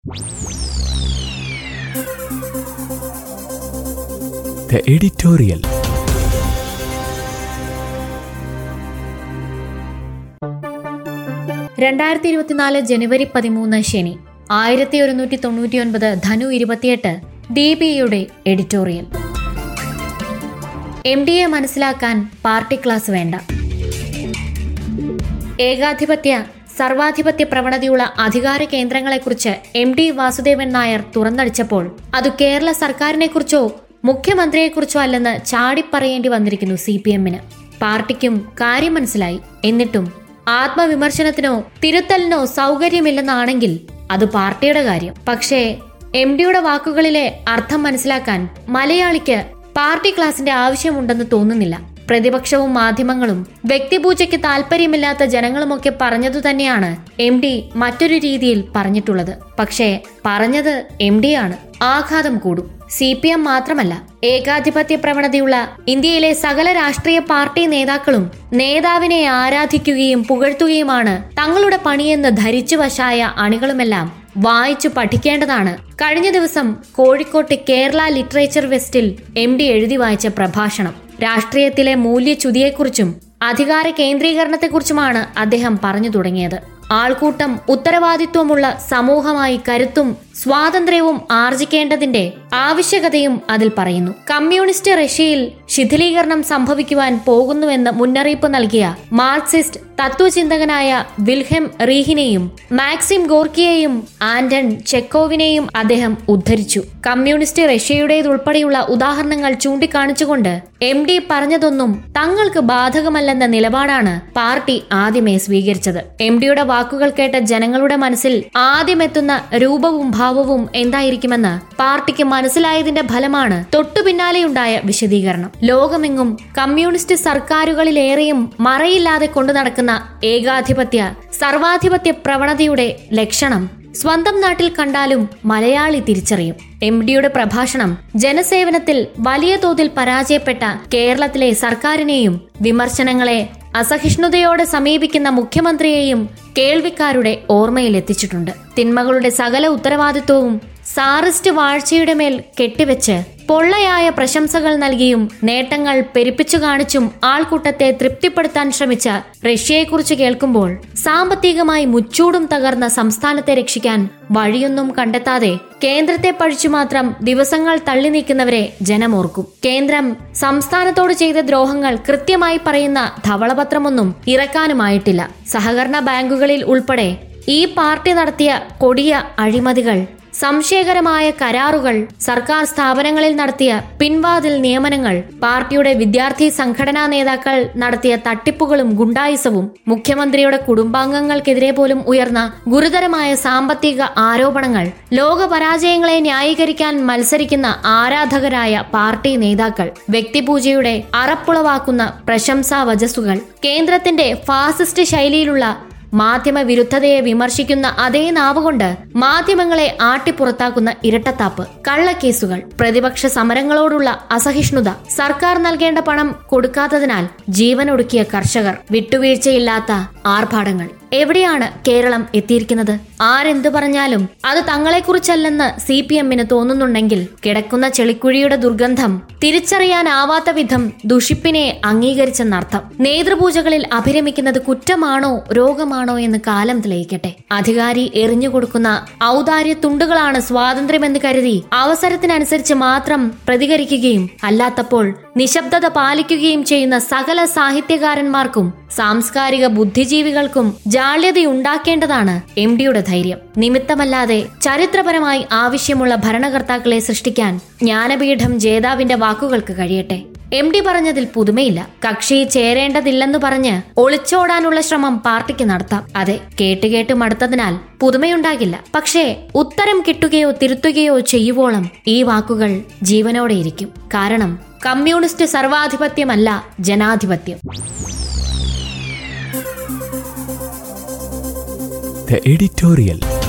The editorial. ജനുവരി 13 ശനി 1199 ധനു 28 DBയുടെ editorial. MDയെ മനസ്സിലാക്കാൻ party class വേണ്ട. ഏകാധിപത്യ സർവാധിപത്യ പ്രവണതയുള്ള അധികാര കേന്ദ്രങ്ങളെക്കുറിച്ച് MD വാസുദേവൻ നായർ തുറന്നടിച്ചപ്പോൾ അത് കേരള സർക്കാരിനെക്കുറിച്ചോ മുഖ്യമന്ത്രിയെക്കുറിച്ചോ അല്ലെന്ന് ചാടിപ്പറയേണ്ടി വന്നിരിക്കുന്നു CPM-ന്. പാർട്ടിക്കും കാര്യം മനസ്സിലായി. എന്നിട്ടും ആത്മവിമർശനത്തിനോ തിരുത്തലിനോ സൗകര്യമില്ലെന്നാണെങ്കിൽ അത് പാർട്ടിയുടെ കാര്യം. പക്ഷേ MDയുടെ വാക്കുകളിലെ അർത്ഥം മനസ്സിലാക്കാൻ മലയാളിക്ക് പാർട്ടി ക്ലാസിന്റെ ആവശ്യമുണ്ടെന്ന് തോന്നുന്നില്ല. പ്രതിപക്ഷവും മാധ്യമങ്ങളും വ്യക്തിപൂജയ്ക്ക് താല്പര്യമില്ലാത്ത ജനങ്ങളുമൊക്കെ പറഞ്ഞതു തന്നെയാണ് MD മറ്റൊരു രീതിയിൽ പറഞ്ഞിട്ടുള്ളത്. പക്ഷേ പറഞ്ഞത് MDയാണ്. ആഘാതം കൂടും. CPM മാത്രമല്ല, ഏകാധിപത്യ പ്രവണതയുള്ള ഇന്ത്യയിലെ സകല രാഷ്ട്രീയ പാർട്ടി നേതാക്കളും നേതാവിനെ ആരാധിക്കുകയും പുകഴ്ത്തുകയുമാണ് തങ്ങളുടെ പണിയെന്ന് ധരിച്ചു വശായ അണികളുമെല്ലാം വായിച്ചു പഠിക്കേണ്ടതാണ്. കഴിഞ്ഞ ദിവസം കോഴിക്കോട്ട് കേരള ലിറ്ററേച്ചർ ഫെസ്റ്റിൽ MD എഴുതി വായിച്ച പ്രഭാഷണം. രാഷ്ട്രീയത്തിലെ മൂല്യച്യുതിയെക്കുറിച്ചും അധികാര കേന്ദ്രീകരണത്തെക്കുറിച്ചുമാണ് അദ്ദേഹം പറഞ്ഞു തുടങ്ങിയത്. ആൾക്കൂട്ടം ഉത്തരവാദിത്വമുള്ള സമൂഹമായി കരുത്തും സ്വാതന്ത്ര്യവും ആർജിക്കേണ്ടതിന്റെ ആവശ്യകതയും അതിൽ പറയുന്നു. കമ്മ്യൂണിസ്റ്റ് റഷ്യയിൽ ശിഥിലീകരണം സംഭവിക്കുവാൻ പോകുന്നുവെന്ന് മുന്നറിയിപ്പ് നൽകിയ മാർക്സിസ്റ്റ് തത്വചിന്തകനായ വിൽഹെം റീഹിനെയും മാക്സിം ഗോർക്കിയെയും ആന്റൺ ചെക്കോവിനെയും അദ്ദേഹം ഉദ്ധരിച്ചു. കമ്മ്യൂണിസ്റ്റ് റഷ്യയുടേതുൾപ്പെടെയുള്ള ഉദാഹരണങ്ങൾ ചൂണ്ടിക്കാണിച്ചുകൊണ്ട് MD പറഞ്ഞതൊന്നും തങ്ങൾക്ക് ബാധകമല്ലെന്ന നിലപാടാണ് പാർട്ടി ആദ്യമേ സ്വീകരിച്ചത്. MDയുടെ വാക്കുകൾ കേട്ട ജനങ്ങളുടെ മനസ്സിൽ ആദ്യമെത്തുന്ന രൂപവും ഭാവവും എന്തായിരിക്കുമെന്ന് പാർട്ടിക്ക് മനസ്സിലായതിന്റെ ഫലമാണ് തൊട്ടുപിന്നാലെയുണ്ടായ വിശദീകരണം. ലോകമെങ്ങും കമ്മ്യൂണിസ്റ്റ് സർക്കാരുകളിലേറെയും മറയില്ലാതെ കൊണ്ടു നടക്കുന്ന ഏകാധിപത്യ സർവാധിപത്യ പ്രവണതയുടെ ലക്ഷണം സ്വന്തം നാട്ടിൽ കണ്ടാലും മലയാളി തിരിച്ചറിയും. MDയുടെ പ്രഭാഷണം ജനസേവനത്തിൽ വലിയ തോതിൽ പരാജയപ്പെട്ട കേരളത്തിലെ സർക്കാരിനെയും വിമർശനങ്ങളെ അസഹിഷ്ണുതയോടെ സമീപിക്കുന്ന മുഖ്യമന്ത്രിയെയും കേൾവിക്കാരുടെ ഓർമ്മയിലെത്തിച്ചിട്ടുണ്ട്. തിന്മകളുടെ സകല ഉത്തരവാദിത്വവും സാറിസ്റ്റ് വാഴ്ചയുടെ മേൽ കെട്ടിവെച്ച് പൊള്ളയായ പ്രശംസകൾ നൽകിയും നേട്ടങ്ങൾ പെരുപ്പിച്ചു കാണിച്ചും ആൾക്കൂട്ടത്തെ തൃപ്തിപ്പെടുത്താൻ ശ്രമിച്ച റഷ്യയെക്കുറിച്ച് കേൾക്കുമ്പോൾ സാമ്പത്തികമായി മുച്ചൂടും തകർന്ന സംസ്ഥാനത്തെ രക്ഷിക്കാൻ വഴിയൊന്നും കണ്ടെത്താതെ കേന്ദ്രത്തെ പഴിച്ചു മാത്രം ദിവസങ്ങൾ തള്ളി നീക്കുന്നവരെ ജനമോർക്കും. കേന്ദ്രം സംസ്ഥാനത്തോട് ചെയ്ത ദ്രോഹങ്ങൾ കൃത്യമായി പറയുന്ന ധവളപത്രമൊന്നും ഇറക്കാനുമായിട്ടില്ല. സഹകരണ ബാങ്കുകളിൽ ഉൾപ്പെടെ ഈ പാർട്ടി നടത്തിയ കൊടിയ അഴിമതികൾ, സംശയകരമായ കരാറുകൾ, സർക്കാർ സ്ഥാപനങ്ങളിൽ നടത്തിയ പിൻവാതിൽ നിയമനങ്ങൾ, പാർട്ടിയുടെ വിദ്യാർത്ഥി സംഘടനാ നേതാക്കൾ നടത്തിയ തട്ടിപ്പുകളും ഗുണ്ടായിസവും, മുഖ്യമന്ത്രിയുടെ കുടുംബാംഗങ്ങൾക്കെതിരെ പോലും ഉയർന്ന ഗുരുതരമായ സാമ്പത്തിക ആരോപണങ്ങൾ, ലോക പരാജയങ്ങളെ ന്യായീകരിക്കാൻ മത്സരിക്കുന്ന ആരാധകരായ പാർട്ടി നേതാക്കൾ, വ്യക്തിപൂജയുടെ അറപ്പുളവാക്കുന്ന പ്രശംസാ വചസ്സുകൾ, കേന്ദ്രത്തിന്റെ ഫാസിസ്റ്റ് ശൈലിയിലുള്ള മാധ്യമ വിരുദ്ധതയെ വിമർശിക്കുന്ന അതേ നാവുകൊണ്ട് മാധ്യമങ്ങളെ ആട്ടിപ്പുറത്താക്കുന്ന ഇരട്ടത്താപ്പ്, കള്ളക്കേസുകൾ, പ്രതിപക്ഷ സമരങ്ങളോടുള്ള അസഹിഷ്ണുത, സർക്കാർ നൽകേണ്ട പണം കൊടുക്കാത്തതിനാൽ ജീവനൊടുക്കിയ കർഷകർ, വിട്ടുവീഴ്ചയില്ലാത്ത ആർഭാടങ്ങൾ. എവിടെയാണ് കേരളം എത്തിയിരിക്കുന്നത്? ആരെന്തു പറഞ്ഞാലും അത് തങ്ങളെക്കുറിച്ചല്ലെന്ന് CPM-ന് തോന്നുന്നുണ്ടെങ്കിൽ കിടക്കുന്ന ചെളിക്കുഴിയുടെ ദുർഗന്ധം തിരിച്ചറിയാനാവാത്ത വിധം ദുഷിപ്പിനെ അംഗീകരിച്ചെന്നർത്ഥം. നേതൃപൂജകളിൽ അഭിരമിക്കുന്നത് കുറ്റമാണോ രോഗമാണോ എന്ന് കാലം തെളിയിക്കട്ടെ. അധികാരി എറിഞ്ഞുകൊടുക്കുന്ന ഔദാര്യ തുണ്ടുകളാണ് സ്വാതന്ത്ര്യമെന്ന് കരുതി അവസരത്തിനനുസരിച്ച് മാത്രം പ്രതികരിക്കുകയും അല്ലാത്തപ്പോൾ നിശബ്ദത പാലിക്കുകയും ചെയ്യുന്ന സകല സാഹിത്യകാരന്മാർക്കും സാംസ്കാരിക ബുദ്ധിജീവികൾക്കും ജാള്യതയുണ്ടാക്കേണ്ടതാണ് MDയുടെ ധൈര്യം. നിമിത്തമല്ലാതെ ചരിത്രപരമായി ആവശ്യമുള്ള ഭരണകർത്താക്കളെ സൃഷ്ടിക്കാൻ ജ്ഞാനപീഠം ജേതാവിന്റെ വാക്കുകൾക്ക് കഴിയട്ടെ. MD പറഞ്ഞതിൽ പുതുമയില്ല. കക്ഷി ചേരേണ്ടതില്ലെന്ന് പറഞ്ഞ് ഒളിച്ചോടാനുള്ള ശ്രമം പാർട്ടിക്ക് നടത്താം. അതെ, കേട്ടുകേട്ട് മടുത്തതിനാൽ പുതുമയുണ്ടാകില്ല. പക്ഷേ ഉത്തരം കിട്ടുകയോ തിരുത്തുകയോ ചെയ്യുവോളം ഈ വാക്കുകൾ ജീവനോടെയിരിക്കും. കാരണം കമ്മ്യൂണിസ്റ്റ് സർവാധിപത്യമല്ല ജനാധിപത്യം. The editorial.